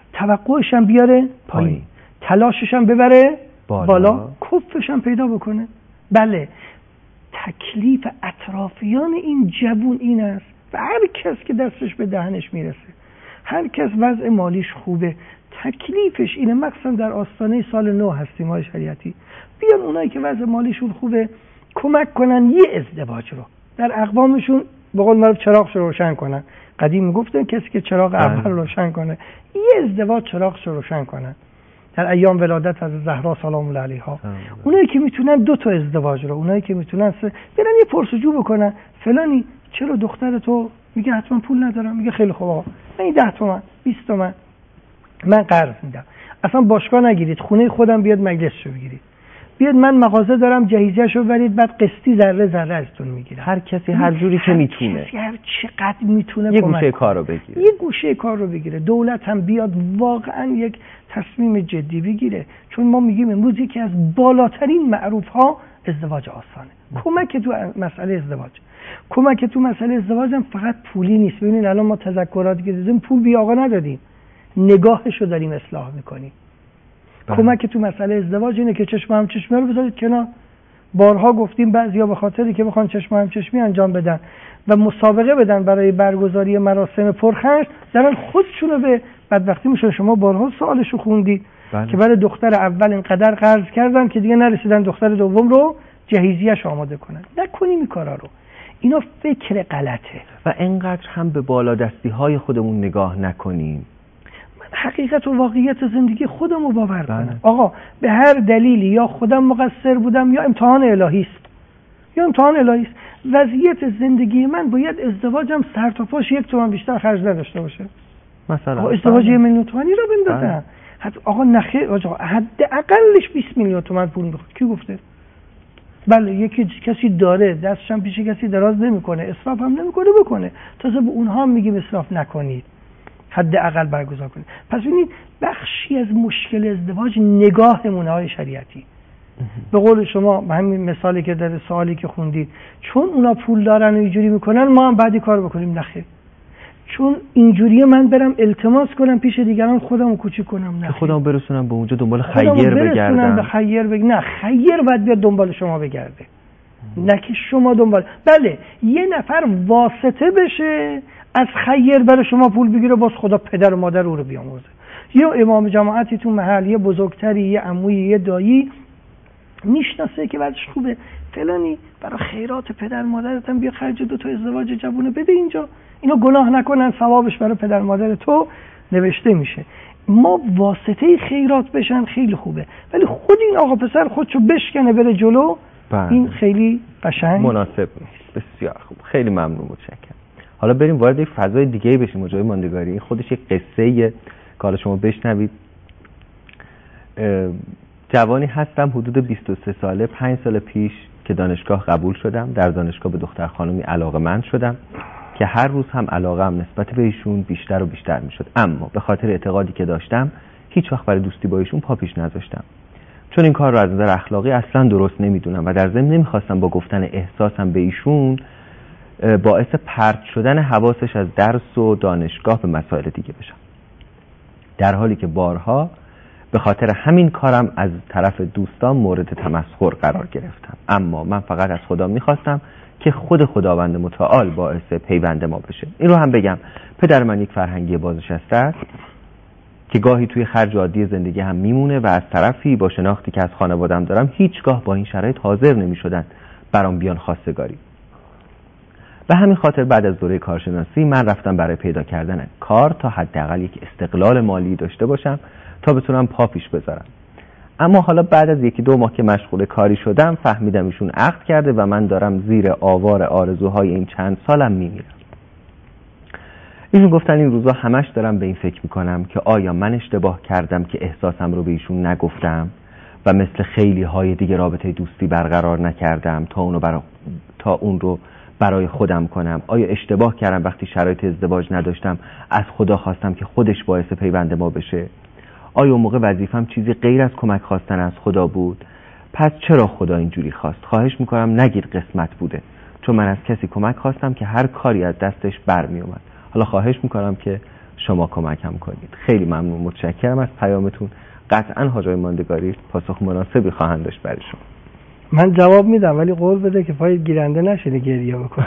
توقعش هم بیاره پایین، تلاشش هم ببره بالا، کفش هم پیدا بکنه. بله، تکلیف اطرافیان این جوون این است و هر کس که دستش به دهنش میرسه، هر کس وضع مالیش خوبه، تکلیفش اینه. مخصوصا در آستانه سال نو هستیم های شریعتی، بیان اونایی که وضع مالیشون خوبه کمک کنن یه ازدواج رو در اقوامشون به قول معروف چراغش رو روشن کنن. قدیم میگفتن کسی که چراغ اول روشن کنه، یه ازدواج چراغش رو روشن کنن. در ایام ولادت از زهرا سلام الله علیها، اونایی که میتونن 2 تا ازدواج رو، اونایی که میتونن برن یه پرسجو بکنن، فلانی چرا دختر تو؟ میگه حتما پول ندارم. میگه خیلی خوب آقا، من 10 تومن 20 تومن من قرض میدم، اصلا باشگاه نگیرید، خونه خودم بیاد مجلسشو بگیرید، بیاد من مغازه دارم جهیزیه‌شو برید، بعد قسطی ذره ذره ازتون میگیره. هر کسی هر جوری که میتونه، هر چقدر میتونه یه گوشه کار رو بگیره، یه گوشه کار رو بگیره. دولت هم بیاد واقعا یک تصمیم جدی بگیره، چون ما میگیم امروز یکی از بالاترین معروف ها ازدواج آسانه. کمک تو مسئله ازدواج، کمک تو مسئله ازدواج هم فقط پولی نیست. ببینید الان ما تذکراتی که دیدیم پول بی آقا ندادیم، نگاهشو داریم اصلاح میکنیم. کمک تو مسئله ازدواج اینه که چشم هم چشمی رو بذارید کنار. بارها گفتیم بعضیا به خاطری که بخوان چشم هم چشمی انجام بدن و مسابقه بدن برای برگزاری مراسم پرخرج، دارن خودشونو به بدبختی میشن. شما بارها سوالشو خوندید که برای دختر اول اینقدر قرض کردن که دیگه نرسیدن دختر دوم رو جهیزیه‌اش آماده کنن. نکنیم این کارا رو، اینا فکر غلطه. و اینقدر هم به بالادستی‌های خودمون نگاه نکنیم. حقیقت و واقعیت زندگی خودم رو باور کنم. آقا به هر دلیلی یا خودم مقصر بودم یا امتحان الهی است، وضعیت زندگی من باید ازدواجم سر تا پاش 1 تومن بیشتر خرج نداشته باشه. مثلا ازدواج 1 میلیون تومانی رو بندازم. آقا نخیر، حداقلش 20 میلیون تومن پول میخواد. کی گفته؟ بله، یکی کسی داره دستش هم پیش کسی دراز نمیکنه، اسراف هم نمیکنه، بکنه. تازه به اونها میگیم اسراف نکنید، حداقل برگزار کنید. پس ببینید بخشی از مشکل ازدواج نگاهمونه های شریعتی. به قول شما همین مثالی که در سوالی که خوندید، چون اونا پول دارن و اینجوری میکنن ما هم بعدی کار بکنیم. نخیر، چون اینجوری من برم التماس کنم پیش دیگران خودمو کوچیک کنم، نه خودمو برسونم به اونجا دنبال خیر بگردم. نه، خیر باید بیاد دنبال شما بگرده، نه که شما دنبال. بله، یه نفر واسطه بشه از خیر برای شما پول بگیره، باز خدا پدر و مادر او رو بیامرزه. یه امام جماعتی تو محل، یه بزرگتری، یه عمویی، یه دایی میشناسه که بعدش خوبه، فلانی برای خیرات پدر مادرت هم بیا خرج 2 تا ازدواج جوونه بده اینجا، اینا گناه نکنن، ثوابش برای پدر مادر تو نوشته میشه. ما واسطه خیرات بشن خیلی خوبه، ولی خود این آقا پسر خودشو بشکنه بره جلو، این خیلی قشنگ مناسب نیست. بسیار خوب، خیلی ممنون، متشکرم. حالا بریم وارد یک فضای دیگه بشیم، ماجرای ماندگاری. این خودش یک قصه‌ایه که حالا شما بشنوید. جوانی هستم حدود 23 ساله، 5 سال پیش که دانشگاه قبول شدم. در دانشگاه به دختر خانمی علاقه‌مند شدم که هر روز هم علاقه‌ام نسبت به ایشون بیشتر و بیشتر میشد، اما به خاطر اعتقادی که داشتم هیچ وقت برای دوستی با ایشون پا پیش نذاشتم، چون این کار رو از نظر اخلاقی اصلا درست نمیدونم و در ضمن نمیخواستم با گفتن احساسم به ایشون باعث پرت شدن حواسش از درس و دانشگاه به مسائل دیگه بشم، در حالی که بارها به خاطر همین کارم از طرف دوستان مورد تمسخر قرار گرفتم. اما من فقط از خدا میخواستم که خود خداوند متعال باعث پیوند ما بشه. این رو هم بگم، پدر من یک فرهنگی بازنشسته است که گاهی توی خرج عادی زندگی هم میمونه و از طرفی با شناختی که از خانواده‌ام دارم هیچگاه با این شرایط حاضر نمیشدن برام بیان خواستگاری. به همین خاطر بعد از دوره کارشناسی من رفتم برای پیدا کردن کار تا حداقل یک استقلال مالی داشته باشم تا بتونم پا پیش بذارم. اما حالا بعد از 1-2 ماه که مشغول کاری شدم فهمیدم ایشون عقد کرده و من دارم زیر آوار آرزوهای این چند سالم میمیرم. ایشون گفتن این روزا همش دارم به این فکر میکنم که آیا من اشتباه کردم که احساسم رو به ایشون نگفتم و مثل خیلی های دیگه رابطه دوستی برقرار نکردم تا اون رو برای خودم کنم. آیا اشتباه کردم وقتی شرایط ازدواج نداشتم از خدا خواستم که خودش باعث پیوند ما بشه؟ آیا اون موقع وظیفم چیزی غیر از کمک خواستن از خدا بود؟ پس چرا خدا اینجوری خواست؟ خواهش میکنم نگید قسمت بوده، چون من از کسی کمک خواستم که هر کاری از دستش برمی اومد. حالا خواهش میکنم که شما کمکم کنید. خیلی ممنون، متشکرم از پیامتون. قطعا حاجی ماندگاری پاسخ مناسبی خواهند داشت برای شما. من جواب میدم ولی قول بده که پای گیرنده نشه گریه بکنه.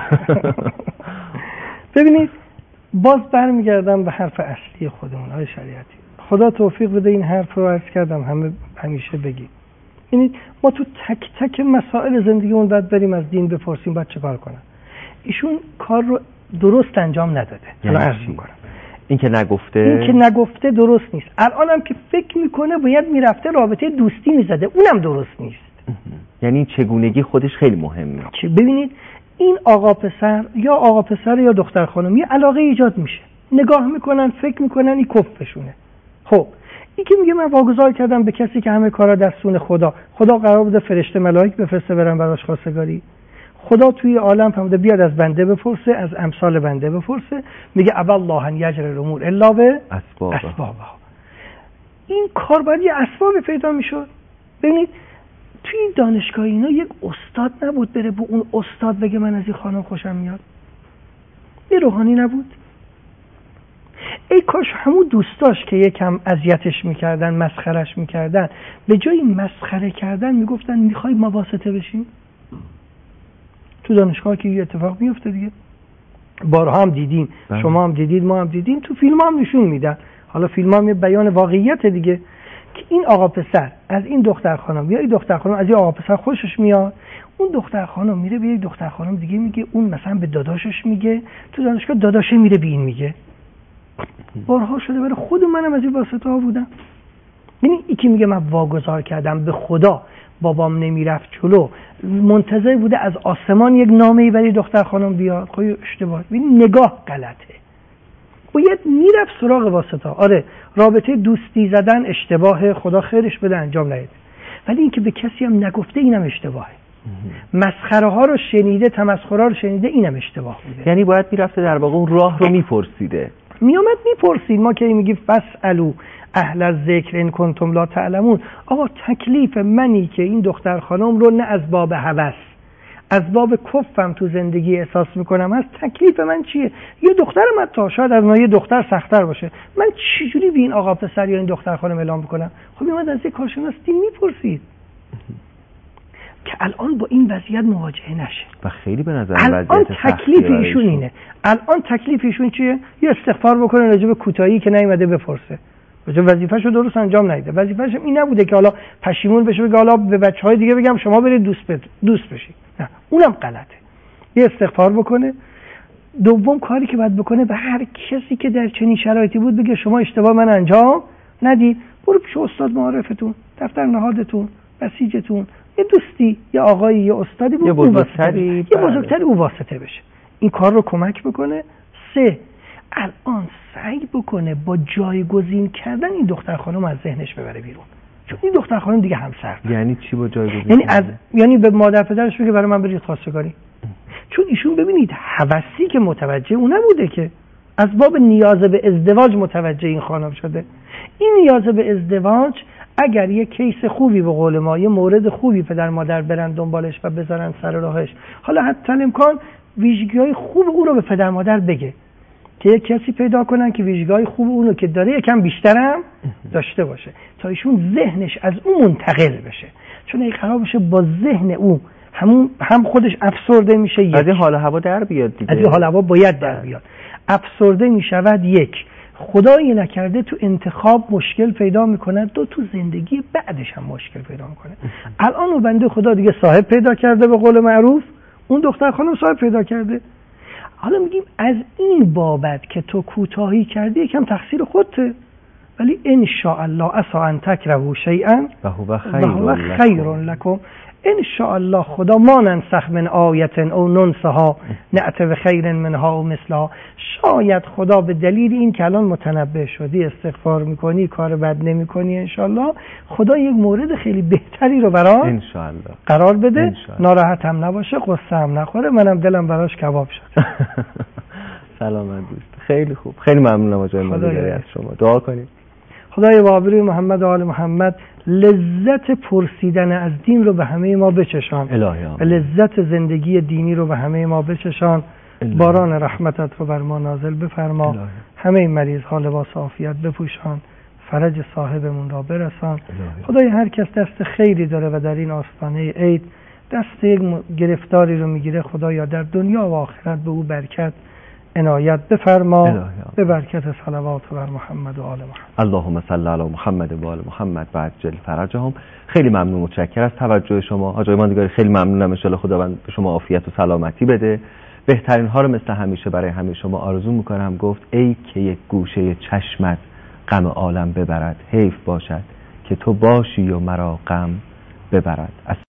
ببینید باز برمیگردم به حرف اصلی خودمون های شریعتی. خدا توفیق بده این حرف رو عرض کردم همیشه بگید. ببینید ما تو تک تک مسائل زندگیمون باید بریم از دین بپرسیم باید چه کار کنم. ایشون کار رو درست انجام نداده. یعنی عرض میکنم این که نگفته درست نیست. الانم که فکر میکنه باید میرفته رابطه دوستی میزده، اونم درست نیست. یعنی چگونگی خودش خیلی مهمه. ببینید این آقا پسر یا دختر خانم یه علاقه ایجاد میشه، نگاه میکنن فکر میکنن این کفشونه. خب این که میگه من واگذار کردم به کسی که همه کارا دستون خدا قرار بوده فرشته ملائک بفرسته برن براش خواستگاری. خدا توی عالم فهمیده بیاد از بنده بپرسه، از امثال بنده بپرسه، میگه ابا الله ان یجری الامور الا به اسبابها. این کار باید یه اسباب پیدا میشد. ببینید توی این دانشگاه اینا یک استاد نبود بره به اون استاد بگه من از این خانم خوشم میاد. یه روحانی نبود. ای کاش همون دوستاش که یکم اذیتش میکردن، مسخرش میکردن، به جای مسخره کردن میگفتن میخوای ما واسطه بشیم. تو دانشگاه که یه اتفاق میفته دیگه، بارها هم دیدیم، شما هم دیدید، ما هم دیدیم، تو فیلم هم نشون میدن. حالا فیلم هم یه بیان واقعیت دیگه که این آقا پسر از این دختر خانم یا این دختر خانم از این آقا پسر خوشش میاد، اون دختر خانم میره به یک دختر خانم دیگه میگه، اون مثلا به داداشش میگه، تو دانشگاه داداشه میره به این میگه. بارها شده برای خود منم از این واسطه ها بودم. یعنی یکی میگه من واگذار کردم به خدا، بابام نمیرفت جلو، منتظر بوده از آسمان یک نامه‌ای برای دختر خانم بیاد. خب اشتباه. ببین نگاه غلطه. باید میرفت سراغ واسطه. آره رابطه دوستی زدن اشتباهه، خدا خیرش بده انجام ندید. ولی اینکه به کسی هم نگفته اینم اشتباهه. مسخره ها رو شنیده، تمسخرها رو شنیده، اینم اشتباه بوده. یعنی باید میرفته در واقع اون راه رو میپرسیده. میامد میپرسید. ما که میگیم فاسالو اهل الذکر ان کنتم لا تعلمون. آقا تکلیف منی که این دختر خانم رو نه از باب هوس، از باب کفم تو زندگی احساس میکنم هست، تکلیف من چیه؟ یه دخترم حتی شاید از ما یه دختر سخت‌تر باشه، من چجوری به این آقا پسر یا این دختر خانم اعلام بکنم؟ خب میامد از یک کارشناس دین میپرسید که الان با این وضعیت مواجهه نشه. و خیلی به نظر الان تکلیف ایشون اینه. الان تکلیف ایشون چیه؟ یه استغفار بکنه راجع به کوتاهی که نیومده بپرسه. وظیفه‌شو درست انجام ندیده. وظیفه‌ش این نبوده که حالا پشیمون بشه بگه حالا به بچهای دیگه بگم شما برید دوست بشید. نه، اونم غلطه. یه استغفار بکنه. دوم کاری که باید بکنه به هر کسی که در چنین شرایطی بود بگه شما اشتباه من انجام ندید. برو پیش استاد معارفتون، دفتر نهادتون، بسیجتون، یه دوستی، یه آقایی، یه استادی، یه بزرگتری او واسطه بشه. این کار رو کمک بکنه. 3 الان سعی بکنه با جایگزین کردن این دختر خانم از ذهنش ببره بیرون. چون این دختر خانم دیگه همسر. یعنی چی با جایگزین؟ یعنی به مادر پدرش بگه برای من برید خواستگاری. چون ایشون ببینید هوسی که متوجه اون نبوده، که از باب نیاز به ازدواج متوجه این خانم شده. این نیاز به ازدواج اگر یه کیس خوبی به قول ما، یه مورد خوبی پدر مادر برن دنبالش و بذارن سر راهش، حالا حتی امکان ویژگی‌های خوب اون رو به پدر مادر بگه که یک کسی پیدا کنن که ویژگی‌های خوب اونو که داره یکم بیشترم داشته باشه تا ایشون ذهنش از اون منتقل بشه. چون اگه خراب بشه با ذهن اون هم خودش افسرده میشه، از این حال هوا در بیاد دیگه. از این حال هوا باید در بیاد. افسرده میشود. یک، خدایی نکرده تو انتخاب مشکل پیدا میکنه. 2 تو زندگی بعدش هم مشکل پیدا میکنه. الان اون بنده خدا دیگه صاحب پیدا کرده به قول معروف، اون دختر خانم صاحب پیدا کرده. حالا میگیم از این بابت که تو کوتاهی کردی یکم تقصیر خودته، ولی ان شاء الله عسى ان تکرهوا شیئا و هو خیر لكم. ان شاء الله خدا ما ننسخ من آیت او ننسها نأتی بخیر منها و مثلها. شاید خدا به دلیل این که الان متنبه شدی، استغفار میکنی، کار بد نمیکنی، ان شاء الله خدا یک مورد خیلی بهتری رو برات قرار بده. ناراحت هم نباشه، قصه هم نخوره، منم دلم براش کباب شد. سلامت دوست. خیلی خوب. خیلی ممنونم از ماندگاری از شما. دعا کنید خدای بابری محمد و آل محمد لذت پرسیدن از دین رو به همه ما بچشان. لذت زندگی دینی رو به همه ما بچشان. باران رحمتت رو بر ما نازل بفرما. همه این مریض ها لباس عافیت بپوشان، فرج صاحبمون را برسان. خدای هر کس دست خیری داره و در این آستانه عید دست یک گرفتاری رو میگیره، خدایا در دنیا و آخرت به او برکت عنایت بفرما، به برکت صلوات بر محمد و آل محمد. اللهم صل علی محمد و آل محمد و عجل فرجهم. خیلی ممنون، متشکرم از توجه شما حاج آقای ماندگاری. خیلی ممنونم، ان شاءالله خداوند به شما عافیت و سلامتی بده. بهترین ها رو مثل همیشه برای همه شما آرزو میکنم. گفت ای که یک گوشه چشمت غم عالم ببرد، حیف باشد که تو باشی و مرا غم ببرد.